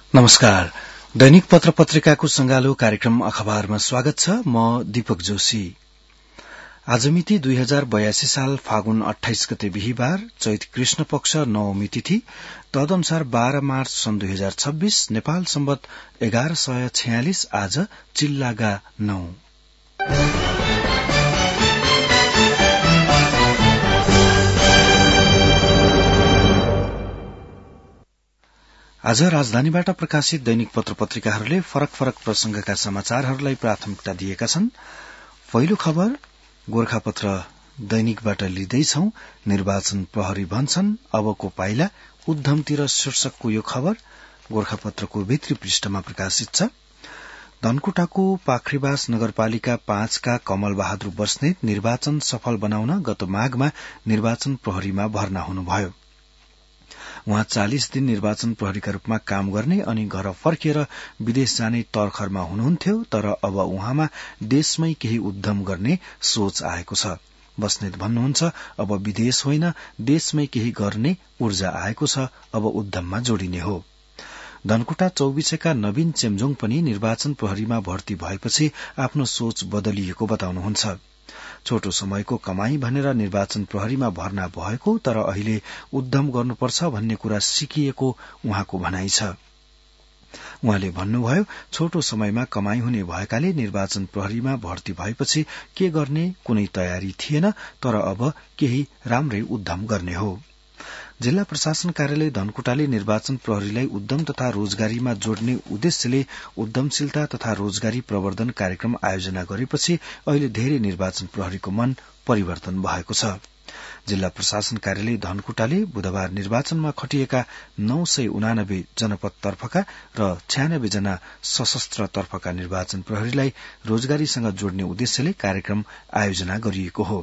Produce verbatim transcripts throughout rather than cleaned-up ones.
नमस्कार। दैनिक पत्र पत्रिकाको संगालो कार्यक्रम अखबारमा स्वागत छ। म दीपक जोशी। आज मिति दुई हजार बयासी साल फागुन अठाइस गते बिहिबार, चैत कृष्ण पक्ष नवमी तिथि, तदनुसार बाह्र मार्च सन् दुई हजार छब्बीस, नेपाल सम्वत एघार सय छयालिस। आज चिल्लागा नौ। आज राजधानीबाट प्रकाशित दैनिक पत्र पत्रिकाहरूले फरक फरक प्रसंगका समाचारहरूलाई प्राथमिकता दिएका छन्। पहिलो खबर गोरखापत्र दैनिकबाट लिँदैछौ। निर्वाचन प्रहरी भन्छन् अबको पाइला उद्धमतिर शीर्षकको यो खबर गोरखापत्रको भित्री पृष्ठमा प्रकाशित छ। धनकुटाको पाखरीबास नगरपालिका पाँचका कमल बहादुर बस्नेत निर्वाचन सफल बनाउन गत माघमा निर्वाचन प्रहरीमा भर्ना हुनुभयो। उहाँ चालिस दिन निर्वाचन प्रहरीका रूपमा काम गर्ने अनि घर फर्किएर विदेश जाने तर्खरमा हुनुहुन्थ्यो, तर अब उहाँमा देशमै केही उद्यम गर्ने सोच आएको छ। बस्नेत भन्नुहुन्छ अब विदेश होइन, देशमै केही गर्ने ऊर्जा आएको छ, अब उद्यममा जोडिने हो। धनकुटा चौबिसेका नवीन चेम्जोङ पनि निर्वाचन प्रहरीमा भर्ती भएपछि आफ्नो सोच बदलिएको बताउनुहुन्छ। छोटो समयको कमाई भनेर निर्वाचन प्रहरीमा भर्ना भएको, तर अहिले उद्यम गर्नुपर्छ भन्ने कुरा सिकिएको उहाँको भनाइ छ। उहाँले भन्नुभयो छोटो समयमा कमाई हुने भएकाले निर्वाचन प्रहरीमा भर्ती भएपछि के गर्ने कुनै तयारी थिएन, तर अब केही राम्रै उद्यम गर्ने हो। जिल्ला प्रशासन कार्यालय धनकुटाले निर्वाचन प्रहरीलाई उद्यम तथा रोजगारीमा जोड्ने उद्देश्यले उद्यमशीलता तथा रोजगारी प्रवर्धन कार्यक्रम आयोजना गरेपछि अहिले धेरै निर्वाचन प्रहरीको मन परिवर्तन भएको छ। जिल्ला प्रशासन कार्यालय धनकुटाले बुधबार निर्वाचनमा खटिएका नौ सय उनानब्बे जनपद तर्फका र छयानब्बे जना सशस्त्र तर्फका निर्वाचन प्रहरीलाई रोजगारीसँग जोड्ने उद्देश्यले कार्यक्रम आयोजना गरिएको हो।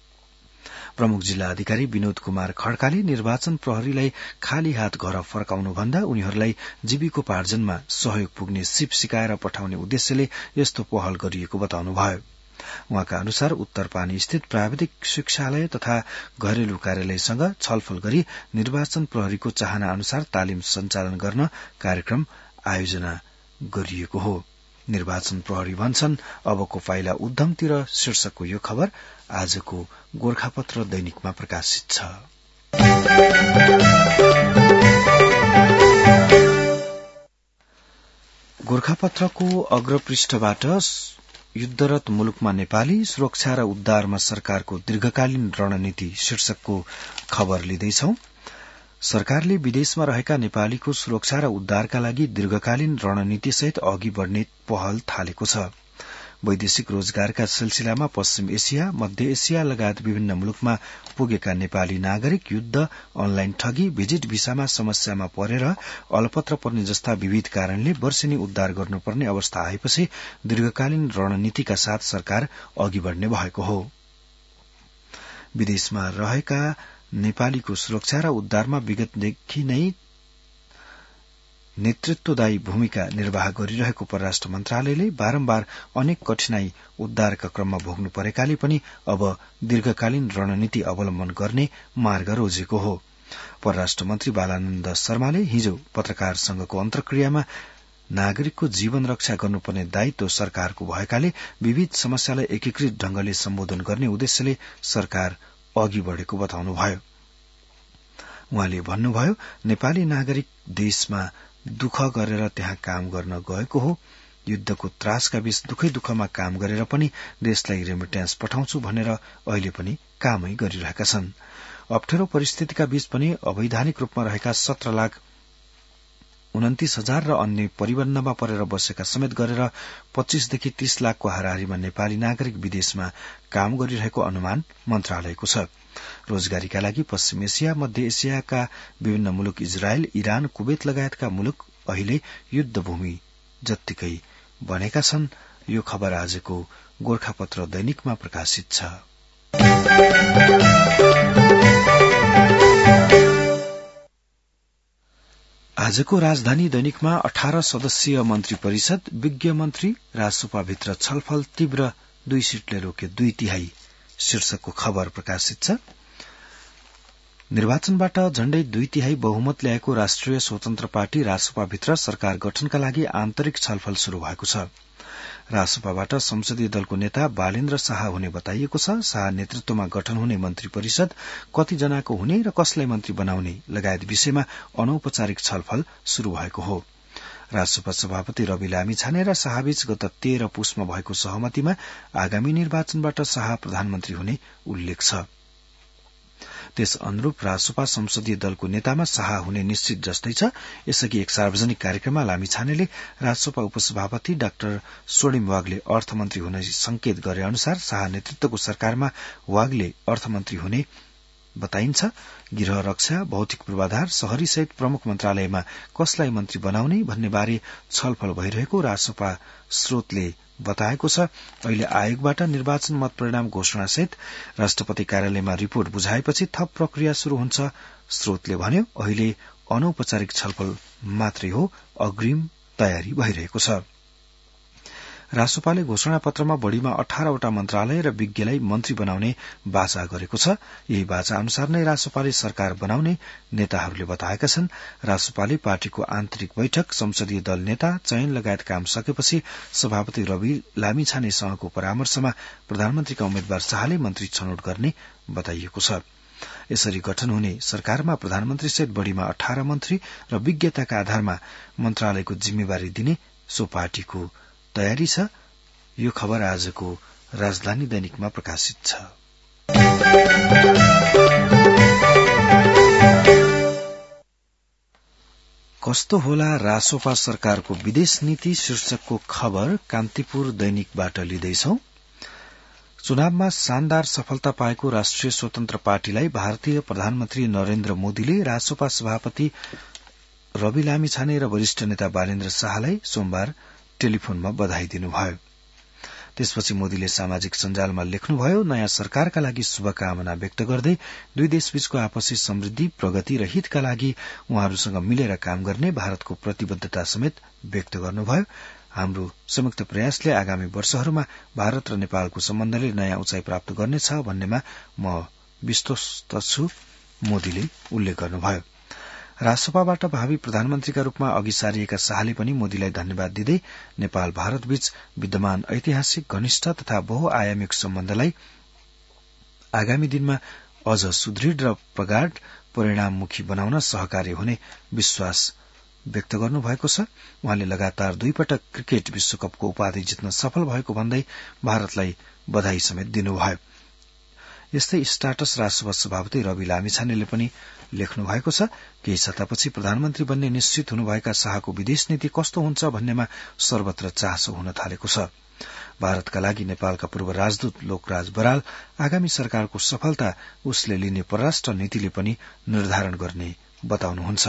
प्रमुख जिल्ला अधिकारी विनोद कुमार खड्काले निर्वाचन प्रहरीलाई खाली हात घर फर्काउनु भन्दा उनीहरूलाई जीविकोपार्जनमा सहयोग पुग्ने सिप सिकाएर पठाउने उद्देश्यले यस्तो पहल गरिएको बताउनुभयो। उहाँका अनुसार उत्तरपानी स्थित प्राविधिक शिक्षालय तथा घरेलु कार्यालयसँग छलफल गरी निर्वाचन प्रहरीको चाहना अनुसार तालिम सञ्चालन गर्न कार्यक्रम आयोजना गरिएको हो। निर्वाचन प्रहरी भन्छन् अबको पाइला उद्यमतिर शीर्षकको यो खबर आजको गोरखापत्र दैनिकमा प्रकाशित छ। गोरखापत्रको अग्रपृष्ठबाट युद्धरत मुलुकमा नेपाली सुरक्षा र उद्धारमा सरकारको दीर्घकालीन रणनीति शीर्षकको खबर लिँदैछौ। सरकारले विदेशमा रहेका नेपालीको सुरक्षा र उद्धारका लागि दीर्घकालीन रणनीतिसहित अघि बढ़ने पहल थालेको छ। वैदेशिक रोजगारका सिलसिलामा पश्चिम एशिया, मध्य एशिया लगायत विभिन्न मुलुकमा पुगेका नेपाली नागरिक युद्ध, अनलाइन ठगी, भिजिट भिसामा समस्यामा परेर अलपत्र पर्ने जस्ता विविध कारणले वर्षेनी उद्धार गर्नुपर्ने अवस्था आएपछि दीर्घकालीन रणनीतिका साथ सरकार अघि बढ़ने भएको हो। विदेशमा रहेका नेपालीको सुरक्षा र उद्धारमा विगतदेखि नै नेतृत्वदायी भूमिका निर्वाह गरिरहेको परराष्ट्र मन्त्रालयले बारम्बार अनेक कठिनाई उद्धारका क्रममा भोग्नु परेकाले पनि अब दीर्घकालीन रणनीति अवलम्बन गर्ने मार्ग रोजेको हो। परराष्ट्र मन्त्री बालानन्द शर्माले हिजो पत्रकार संघको अन्तर्क्रियामा नागरिकको जीवन रक्षा गर्नुपर्ने दायित्व सरकारको भएकाले विविध समस्यालाई एकीकृत ढंगले सम्बोधन गर्ने उद्देश्यले सरकार अघि बढ़ेको बताउनुभयो। उहाँले भन्नुभयो नेपाली नागरिक देशमा दुःख गरेर त्यहाँ काम गर्न गएको हो। युद्धको त्रासका बीच दुखै दुःखमा काम गरेर पनि देशलाई रेमिट्यान्स पठाउँछु भनेर अहिले पनि कामै गरिरहेका छन्। अप्ठ्यारो परिस्थितिका बीच पनि अवैधानिक रूपमा रहेका सत्र लाख उन्तिस हजार र अन्य परिबन्धमा परेर बसेका समेत गरेर पच्चीसदेखि तीस लाखको हाराहारीमा नेपाली नागरिक विदेशमा काम गरिरहेको अनुमान मन्त्रालयको छ। रोजगारीका लागि पश्चिम एशिया, मध्य एशियाका विभिन्न मुलुक, इजरायल, इरान, कुवेत लगायतका मुलुक अहिले युद्धभूमि जत्तिकै बनेका छन्। यो खबर आजको गोरखापत्र दैनिकमा प्रकाशित छ। आजको राजधानी दैनिकमा अठारह सदस्यीय मन्त्री परिषद, विज्ञ मन्त्री, राजसभाभित्र छलफल तीव्र, दुई सीटले रोके दुई तिहाई शीर्षकको खबर प्रकाशित छ। निर्वाचनबाट झण्डै दुई तिहाई बहुमत ल्याएको राष्ट्रिय स्वतन्त्र पार्टी रासपाभित्र सरकार गठनका लागि आन्तरिक छलफल शुरू भएको छ। रासपाबाट संसदीय दलको नेता बालेन्द्र शाह हुने बताइएको छ। शाह नेतृत्वमा गठन हुने मन्त्री परिषद कतिजनाको हुने र कसलाई मन्त्री बनाउने लगायत विषयमा अनौपचारिक छलफल शुरू भएको हो। रासपा सभापति रवि लामिछाने र शाहबीच गत तेह्र पुसमा भएको सहमतिमा आगामी निर्वाचनबाट शाह प्रधानमन्त्री हुने उल्लेख छ। त्यस अनुरूप रासपा संसदीय दलको नेतामा शाह हुने निश्चित जस्तै छ। यसअघि एक सार्वजनिक कार्यक्रममा लामिछानेले रासपा उपसभापति डाक्टर स्वर्णिम वागले अर्थमन्त्री हुने संकेत गरे अनुसार शाह नेतृत्वको सरकारमा वागले अर्थमन्त्री हुने बताइन्छ। गृह रक्षा, भौतिक पूर्वाधार, शहरी सहित प्रमुख मन्त्रालयमा कसलाई मन्त्री बनाउने भन्ने बारे छलफल भइरहेको रासपा स्रोतले बताएको छ। अहिले आयोगबाट निर्वाचन मत परिणाम घोषणा सहित राष्ट्रपति कार्यालयमा रिपोर्ट बुझाएपछि थप प्रक्रिया शुरू हुन्छ। स्रोतले भन्यो, अहिले अनौपचारिक छलफल मात्रै हो, अग्रिम तयारी भइरहेको छ। रासपाले घोषणा पत्रमा बढ़ीमा अठारवटा मन्त्रालय र विज्ञलाई मन्त्री बनाउने बाचा गरेको छ। यही बाचा अनुसार नै रासपाले सरकार बनाउने नेताहरूले बताएका छन्। रासपाले पार्टीको आन्तरिक बैठक, संसदीय दल नेता चयन लगायत काम सकेपछि सभापति रवि लामिछानेसँगको परामर्शमा प्रधानमन्त्रीका उम्मेद्वार शाहले मन्त्री छनौट गर्ने बताइएको छ। यसरी गठन हुने सरकारमा प्रधानमन्त्रीसहित बढ़ीमा अठार मन्त्री र विज्ञताका आधारमा मन्त्रालयको जिम्मेवारी दिने सो पार्टीको तयारी छ। यो खबर आजको राजधानी दैनिकमा प्रकाशित छ। कस्तो होला रासोपा सरकारको विदेश नीति शीर्षकको खबर कान्तिपुर दैनिकबाट लिँदैछौ। चुनावमा शानदार सफलता पाएको राष्ट्रिय स्वतन्त्र पार्टीलाई भारतीय प्रधानमन्त्री नरेन्द्र मोदीले रासोपा सभापति रवि लामिछाने र वरिष्ठ नेता बालेन्द्र शाहलाई सोमबार टेलिफोनमा बधाई दिनुभयो। त्यसपछि मोदीले सामाजिक सञ्जालमा लेख्नुभयो, नयाँ सरकारका लागि शुभकामना व्यक्त गर्दै दुई देशबीचको आपसी समृद्धि, प्रगति र हितका लागि उहाँहरूसँग मिलेर काम गर्ने भारतको प्रतिबद्धता समेत व्यक्त गर्नुभयो। हाम्रो संयुक्त प्रयासले आगामी वर्षहरूमा भारत र नेपालको सम्बन्धले नयाँ उचाइ प्राप्त गर्नेछ भन्नेमा म विश्वस्त छु, मोदीले उल्लेख गर्नुभयो। रासपाबाट भावी प्रधानमन्त्रीका रूपमा अघि सारिएका शाहले पनि मोदीलाई धन्यवाद दिँदै नेपाल भारत बीच विद्यमान ऐतिहासिक, घनिष्ठ तथा बहुआयामिक सम्बन्धलाई आगामी दिनमा अझ सुदृढ़ र प्रगाढ़ परिणाममुखी बनाउन सहकार्य हुने विश्वास व्यक्त गर्नुभएको छ। उहाँले लगातार दुई पटक क्रिकेट विश्वकपको उपाधि जित्न सफल भएको भन्दै भारतलाई बधाई समेत दिनुभयो। यस्तै स्टाटस रासपा सभापति रवि लामिछानेले पनि लेख्नु भएको छ। केही सत्तापछि प्रधानमन्त्री बन्ने निश्चित हुनुभएका शाहको विदेश नीति कस्तो हुन्छ भन्नेमा सर्वत्र चासो हुन थालेको छ। भारतका लागि नेपालका पूर्व राजदूत लोकराज बराल आगामी सरकारको सफलता उसले लिने परराष्ट्र नीतिले पनि निर्धारण गर्ने बताउनुहुन्छ।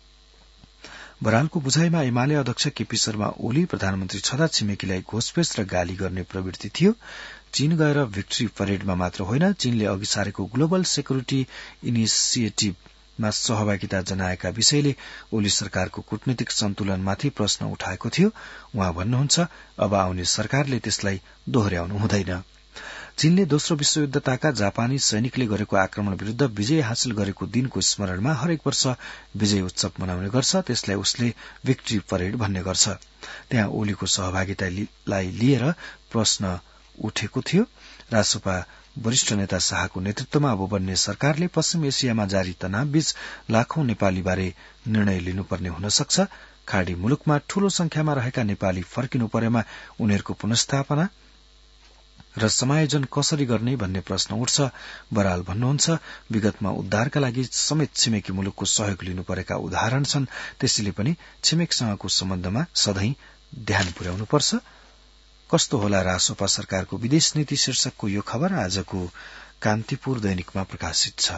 बरालको बुझाइमा एमाले अध्यक्ष केपी शर्मा ओली प्रधानमन्त्री छँदा छिमेकीलाई घोषपेश र गाली गर्ने प्रवृत्ति थियो। चीन गएर भिक्ट्री परेडमा मात्र होइन, चीनले अघि सारेको ग्लोबल सेक्युरिटी इनिसिएटिभमा सहभागिता जनाएका विषयले ओली सरकारको कूटनीतिक सन्तुलनमाथि प्रश्न उठाएको थियो। उहाँ भन्नुहुन्छ, अब आउने सरकारले त्यसलाई दोहोर्याउनु हुँदैन। चीनले दोस्रो विश्वयुद्धताका जापानी सैनिकले गरेको आक्रमण विरूद्ध विजय हासिल गरेको दिनको स्मरणमा हरेक वर्ष विजय उत्सव मनाउने गर्छ। त्यसलाई उसले भिक्ट्री परेड भन्ने गर्छ। त्यहाँ ओलीको सहभागितालाई लिएर प्रश्न उठेको थियो। रासपा वरिष्ठ नेता शाहको नेतृत्वमा अब बन्ने सरकारले पश्चिम एसियामा जारी तनावबीच लाखौं नेपालीबारे निर्णय लिनुपर्ने हुन सक्छ। खाड़ी मुलुकमा ठूलो संख्यामा रहेका नेपाली फर्किनु परेमा उनीहरूको पुनर्स्थापना र समायोजन कसरी गर्ने भन्ने प्रश्न उठ्छ। बराल भन्नुहुन्छ, विगतमा उद्धारका लागि समेत छिमेकी मुलुकको सहयोग लिनु परेका उदाहरण छन्। त्यसैले पनि छिमेकसँगको सम्बन्धमा सधैँ ध्यान पुर्याउनुपर्छ। कस्तो होला रासोपा सरकारको विदेश नीति शीर्षकको यो खबर आजको कान्तिपुर दैनिकमा प्रकाशित छ।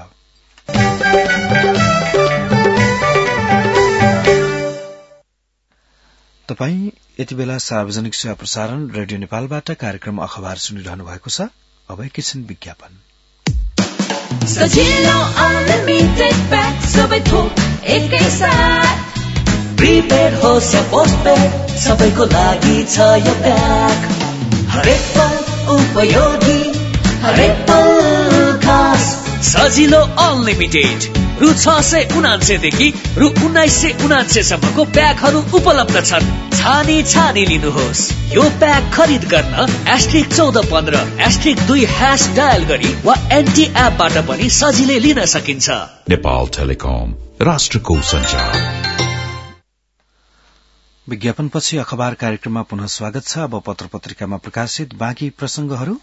तपाई यति बेला सार्वजनिक सेवा प्रसारण रेडियो नेपालबाट कार्यक्रम अखबार सुनिरहनु भएको छ। अब एकैछिन विज्ञापन। सजिलो अनलिमिटेड प्याक सबै थोक एकैसाथ, प्रिपेड होस् या पोस्टपेड सबैको लागि छ यो प्याक। हरेक पल उपयोगी, हरेक पल खास, सजिलो अनलिमिटेड रु छ सय उनान्सयदेखि रु उन्नाइस सय उनान्सय सम्मको प्याकहरू उपलब्ध छन्। छानी छानी लिनुहोस्। यो प्याक खरिद गर्न एस्ट्रिक चौध पन्ध्र एस्ट्रिक दुई ह्यास डायल गरी वा एनटी एपबाट पनि सजिलै लिन सकिन्छ। नेपाल टेलिकम, राष्ट्रको सञ्चार। विज्ञापनपछि अखबार कार्यक्रममा पुनः स्वागत छ। अब पत्र पत्रिकामा प्रकाशित बाँकी प्रसंगहरू।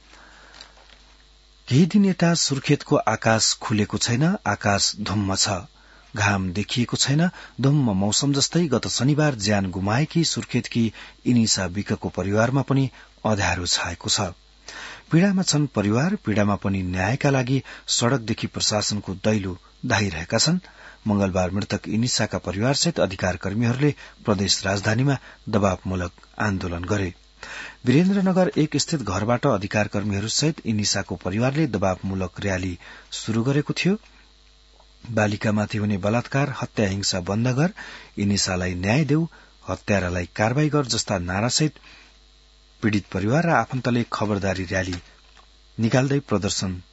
केही दिन यता सुर्खेतको आकाश खुलेको छैन, आकाश धुम्म छ। घाम देखिएको छैन। धुम्म मौसम जस्तै गत शनिबार ज्यान गुमाएकी सुर्खेतकी इनिसा विकको परिवारमा पनि अँध्यारो छाएको छ। पीड़ामा छन् परिवार, पीड़ामा पनि न्यायका लागि सड़कदेखि प्रशासनको दैलो धाइरहेका छन्। मंगलबार मृतक इनिसाका परिवारसहित अधिकार कर्मीहरूले प्रदेश राजधानीमा दबावमूलक आन्दोलन गरे। वीरेन्द्रनगर एक स्थित घरबाट अधिकार कर्मीहरूसहित इनिसाको परिवारले दबावमूलक रयाली शुरू गरेको थियो। बालिकामाथि हुने बलात्कार, हत्या, हिंसा बन्द गर, इनिसालाई न्याय देऊ, हत्यारालाई कारवाही गर जस्ता नारासहित पीड़ित परिवार र आफन्तले खबरदारी रयाली निकाल्दै प्रदर्शन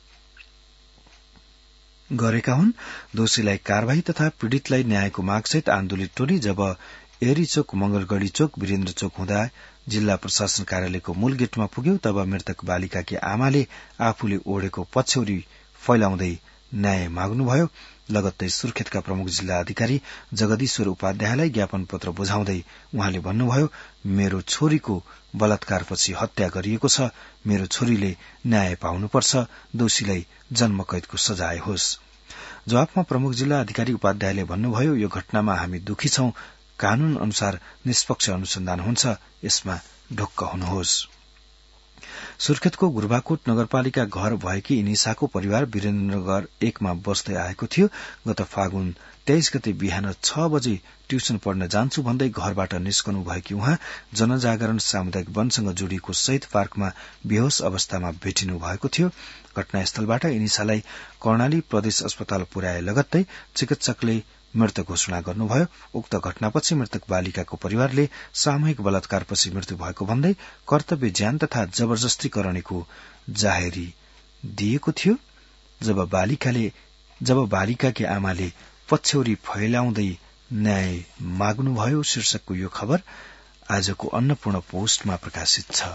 गरेका हुन्। दोषीलाई कारवाही तथा पीड़ितलाई न्यायको मागसहित आन्दोलित टोली जब एरी चोक, मंगलगढ़ी चोक, वीरेन्द्र चोक हुँदा जिल्ला प्रशासन कार्यालयको मूल गेटमा पुग्यो तब मृतक बालिकाकी आमाले आफूले ओढेको पछ्यौरी फैलाउँदै न्याय माग्नुभयो। लगत्तै सुर्खेतका प्रमुख जिल्ला अधिकारी जगदीश्वर उपाध्यायलाई ज्ञापन पत्र बुझाउँदै उहाँले भन्नुभयो, मेरो छोरीको बलात्कारपछि हत्या गरिएको छ। मेरो छोरीले न्याय पाउनुपर्छ। दोषीलाई जन्मकैदको सजाय होस्। जवाफमा प्रमुख जिल्ला अधिकारी उपाध्यायले भन्नुभयो, यो घटनामा हामी दुखी छौं। कानून अनुसार निष्पक्ष अनुसन्धान हुन्छ, यसमा ढुक्क हुनुहोस्। सुर्खेतको गुर्बाकोट नगरपालिका घर भएकी इनिसाको परिवार वीरेन्द्रनगर एकमा बस्दै आएको थियो। गत फागुन तेइस गते बिहान छ बजे ट्युसन पढ्न जान्छु भन्दै घरबाट निस्कनु भएकी उहाँ जनजागरण सामुदायिक वनसँग जोडिएको शहीद पार्कमा बेहोश अवस्थामा भेटिनु भएको थियो। घटनास्थलबाट इनिसालाई कर्णाली प्रदेश अस्पताल पुर्याए लगत्तै चिकित्सकले मृत घोषणा गर्नुभयो। उक्त घटनापछि मृतक बालिकाको परिवारले सामूहिक बलात्कारपछि मृत्यु भएको भन्दै कर्तव्य ज्यान तथा जबरजस्ती करणीको जाहेरी दिएको थियो। जब बालिकाले जब बालिकाकी आमाले पछ्यौरी फैलाउँदै न्याय माग्नुभयो शीर्षकको यो खबर आजको अन्नपूर्ण पोस्टमा प्रकाशित छ।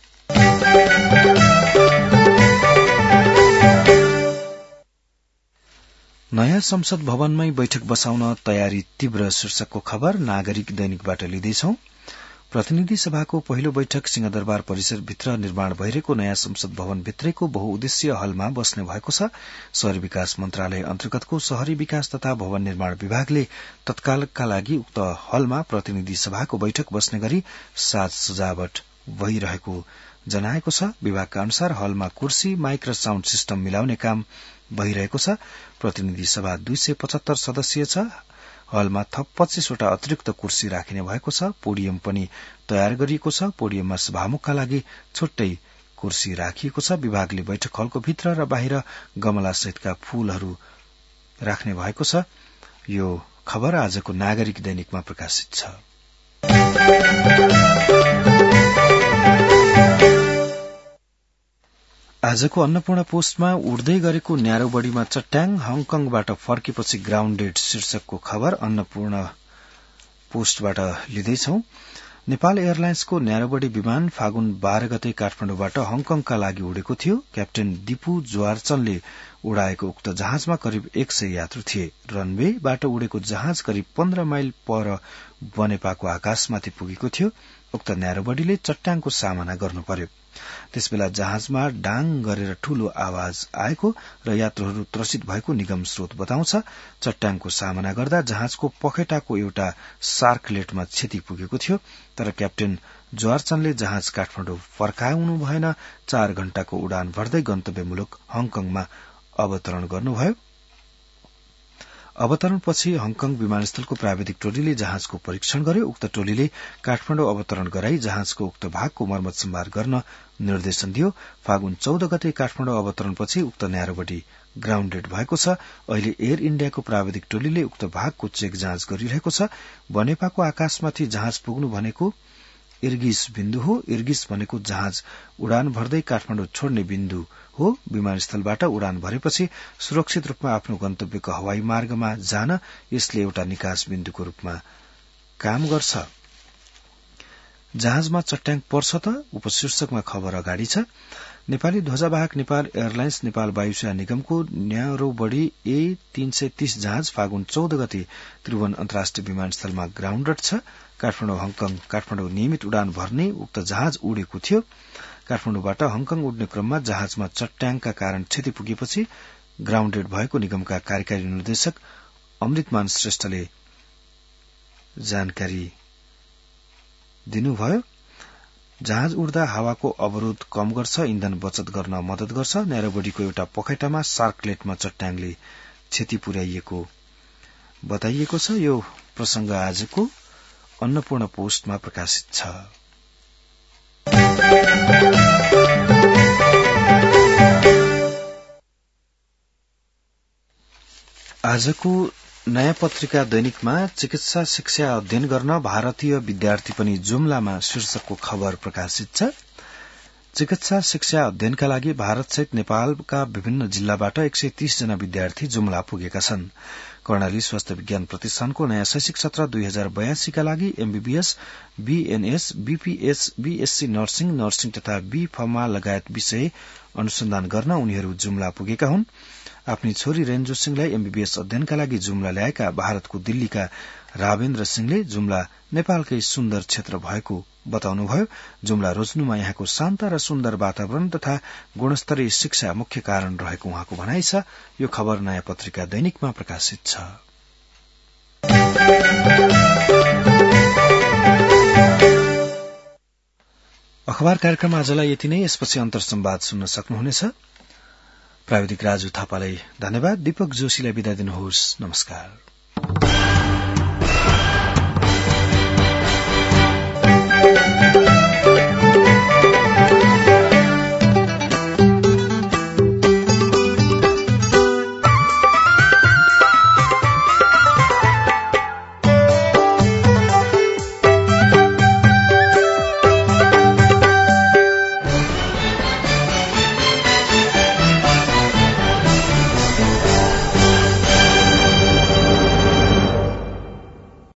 नयाँ संसद भवनमै बैठक बसाउन तयारी तीव्र शीर्षकको खबर नागरिक दैनिकबाट लिँदैछौं। प्रतिनिधि सभाको पहिलो बैठक सिंहदरबार परिसरभित्र निर्माण भइरहेको नयाँ संसद भवन भित्रैको बहुउद्देश्य हलमा बस्ने भएको छ। शहरी विकास मन्त्रालय अन्तर्गतको शहरी विकास तथा भवन निर्माण विभागले तत्कालका लागि उक्त हलमा प्रतिनिधि सभाको बैठक बस्ने गरी साज सजावट भइरहेको जनाएको छ। विभागका अनुसार हलमा कुर्सी, माइक र साउण्ड सिस्टम मिलाउने काम भइरहेको छ। प्रतिनिधि सभा दुई सय पचहत्तर सदस्यीय छ। हलमा थप पच्चीसवटा अतिरिक्त कुर्सी राखिने भएको छ। पोडियम पनि तयार गरिएको छ। पोडियममा सभामुखका लागि छुट्टै कुर्सी राखिएको छ। विभागले बैठक हलको भित्र र बाहिर गमला सहितका फूलहरू राख्ने भएको छ। यो खबर आजको नागरिक दैनिकमा प्रकाशित छ। आजको अन्नपूर्ण पोस्टमा उड्दै गरेको न्यारोबडीमा चट्याङ, हङकङबाट फर्केपछि ग्राउण्डेड शीर्षकको खबर अन्नपूर्ण पोस्टबाट लिँदैछौ। नेपाल एयरलाइन्सको न्यारोबडी विमान फागुन बाह्र गते काठमाडौँबाट हङकङका लागि उडेको थियो। क्याप्टेन दिपु ज्वारचनले उडाएको उक्त जहाजमा करिब एक सय यात्रु थिए। रनवेबाट उडेको जहाज करिब पन्ध्र माइल पर बनेपाको आकाशमाथि पुगेको थियो। उक्त न्यारोबडीले चट्याङको सामना गर्नु पर्यो। त्यसबेला जहाजमा डाङ गरेर ठूलो आवाज आएको र यात्रुहरू त्रसित भएको निगम स्रोत बताउँछ। चट्याङको सामना गर्दा जहाजको पखेटाको एउटा सार्कलेटमा क्षति पुगेको थियो। तर क्याप्टेन ज्वारचनले जहाज काठमाडौँ फर्काउनु भएन। चार घण्टाको उडान भर्दै गन्तव्य मुलुक हङकङमा अवतरण गर्नुभयो। अवतरणपछि हङकङ विमानस्थलको प्राविधिक टोलीले जहाजको परीक्षण गर्यो। उक्त टोलीले काठमाडौँ अवतरण गराई जहाजको उक्त भागको मर्मत सम्भार गर्न निर्देशन दियो। फागुन चौध गते काठमाडौँ अवतरणपछि उक्त न्यारोबडी ग्राउण्डेड भएको छ। अहिले एयर इण्डियाको प्राविधिक टोलीले उक्त भागको चेक जाँच गरिरहेको छ। बनेपाको आकाशमाथि जहाज पुग्नु भनेको इर्गिस बिन्दु हो। इर्गिस भनेको जहाज उडान भर्दै काठमाडौँ छोड्ने बिन्दु हो। विमानस्थलबाट उडान भरेपछि सुरक्षित रूपमा आफ्नो गन्तव्यको हवाई मार्गमा जान यसले एउटा निकास बिन्दुको रूपमा काम गर्छ। जहाजमा चट्याङ पर्छ त उपशीर्षकमा खबर अगाडि छ। नेपाली ध्वजावाहक नेपाल एयरलाइन्स नेपाल वायुसेना निगमको न्यारोबडी ए तीन सय तीस जहाज फागुन चौध गते त्रिभुवन अन्तर्राष्ट्रिय विमानस्थलमा ग्राउण्डेड छ। काठमाडौँ हङकङ काठमाडौँ नियमित उडान भर्ने उक्त जहाज उडेको थियो। काठमाडौँबाट हङकङ उड्ने क्रममा जहाजमा चट्याङका कारण क्षति पुगेपछि ग्राउण्डेड भएको निगमका कार्यकारी निर्देशक अमृतमान श्रेष्ठले जानकारी दिनुभयो। जहाज उड्दा हावाको अवरोध कम गर्छ, इन्धन बचत गर्न मदत गर्छ। न्यारोबडीको एउटा पखेटामा सार्कलेटमा चट्याङले क्षति पुर्याइएको बताइएको छ। यो प्रसंग आजको अन्नपूर्ण पोस्टमा प्रकाशित छ। आजको नयाँ पत्रिका दैनिकमा चिकित्सा शिक्षा अध्ययन गर्न भारतीय विद्यार्थी पनि जुम्लामा शीर्षकको खबर प्रकाशित छ। चिकित्सा शिक्षा अध्ययनका लागि भारतसहित नेपालका विभिन्न जिल्लाबाट एक सय तीस जना विद्यार्थी जुम्ला पुगेका छन्। कर्णाली स्वास्थ्य विज्ञान प्रतिष्ठानको नयाँ शैक्षिक सत्र दुई हजार बयासीका लागि MBBS, BNS, BPS, BSc nursing, nursing तथा बी फर्मा लगायत विषय अनुसन्धान गर्न उनीहरू जुम्ला पुगेका हुन्। आफ्नी छोरी रेन्जो सिंहलाई एमबीबीएस अध्ययनका लागि जुम्ला ल्याएका भारतको दिल्लीका रावेन्द्र सिंहले जुम्ला नेपालकै सुन्दर क्षेत्र भएको बताउनुभयो। जुम्ला रोज्नुमा यहाँको शान्त र सुन्दर वातावरण तथा गुणस्तरीय शिक्षा मुख्य कारण रहेको उहाँको भनाइ छ। यो खबर नयाँ पत्रिका दैनिकमा प्रकाशित छ। अखबार कार्यक्रम आजलाई यति नै। यसपछि अन्तर संवाद सुन्न सक्नुहुनेछ। प्राविधिक राजु थापालाई धन्यवाद। दीपक जोशीलाई बिदा दिनुहोस्। नमस्कार।